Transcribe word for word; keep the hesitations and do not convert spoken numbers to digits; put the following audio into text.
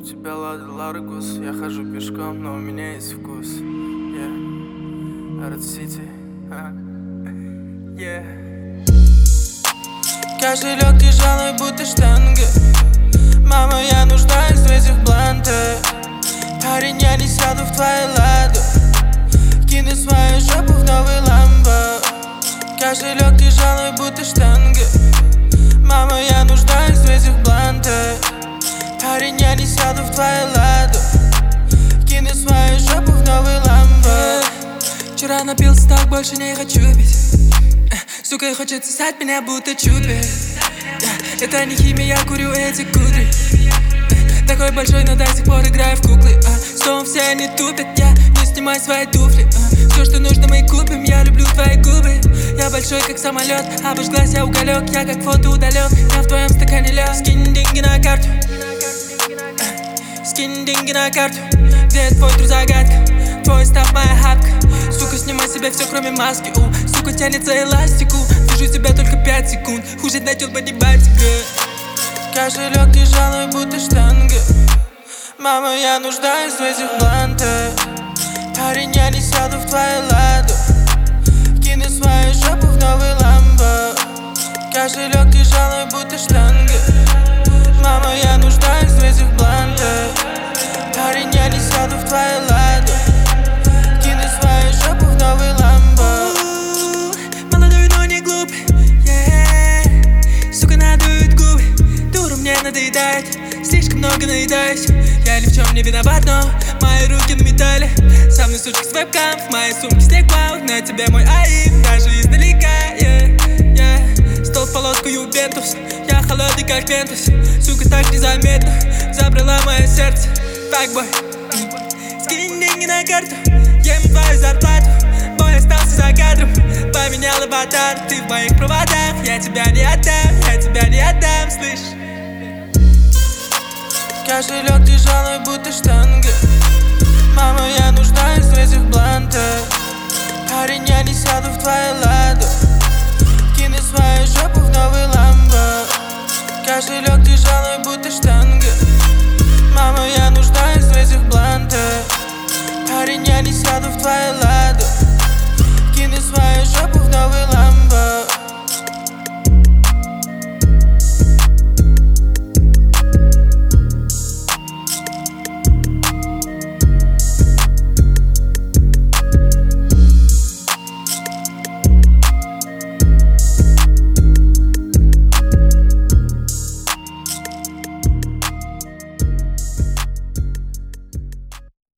тебя Лада Ларгус. Я хожу пешком, но у меня есть вкус. Yeah, Арт Сити. Yeah. Кошелек тяжелый, будто штанга. Мама, я нуждаюсь в этих блантах. Парень, я не сяду в твою ладу. Кину свою жопу в новый ламбо. Кошелек тяжелый, будто штанга. Мама, я нуждаюсь в этих блантах. Парень, я не сяду в твою ладу. Кину свою жопу в новый ламбо. Вчера напился, так больше не хочу пить. Сука, хочет сосать меня, будто чупи. Это не химия, я курю эти кудри. Такой большой, но до сих пор играю в куклы. Снова все они тупят, я не снимай свои туфли. Все, что нужно, мы купим, я люблю твои губы. Я большой, как самолет, обожглась я уголек. Я как фото удален, я в твоем стакане лед. Скинь деньги на карту. Скинь деньги на карту. Где твой труд загадка? Твой став моя хапка. Сука, снимай себе все, кроме маски. У, сука, тянется эластику. Вижу тебя только пять секунд. Хуже найдет бодибатика. Кошелек тяжелый, будто штанга. Мама, я нуждаюсь в этих блантах. Парень, я не сяду в твою ладу. Кину свою жопу в новый ламбо. Кошелек тяжелый, будто штанга. Мама, я нуждаюсь в этих блантах. Парень, я не сяду в твою ладу. Кину свою жопу в новый ламбо. Молодой, но не глупый, yeah. Сука, надует губы. Дура мне надоедает, слишком много наедаюсь. Я ни в чем не виноват, но мои руки на металле. Со мной сучка с вебкам, в моей сумке снег плавает. На тебе мой аим, даже издалека, yeah, yeah. Стол в полоску юбентус, я холодный как ментус. Сука, так незаметно забрала мое сердце. Факбой, скинь деньги на карту, ем твою зарплату. Бой остался за кадром, поменял аватар. Ты в моих проводах, я тебя не отдам, я тебя не отдам, слышь. Кошелек тяжелый, будто штанга. Мама, я нуждаюсь в этих блантах. Парень, я не сяду в твою ладу. Кину свою жопу в новый ламбо. Кошелек тяжелый, будто штанга. Мама, я нуждаюсь в этих блантах. Парень, я не сяду в твою ладу. Кину свою жопу в новый ламбо.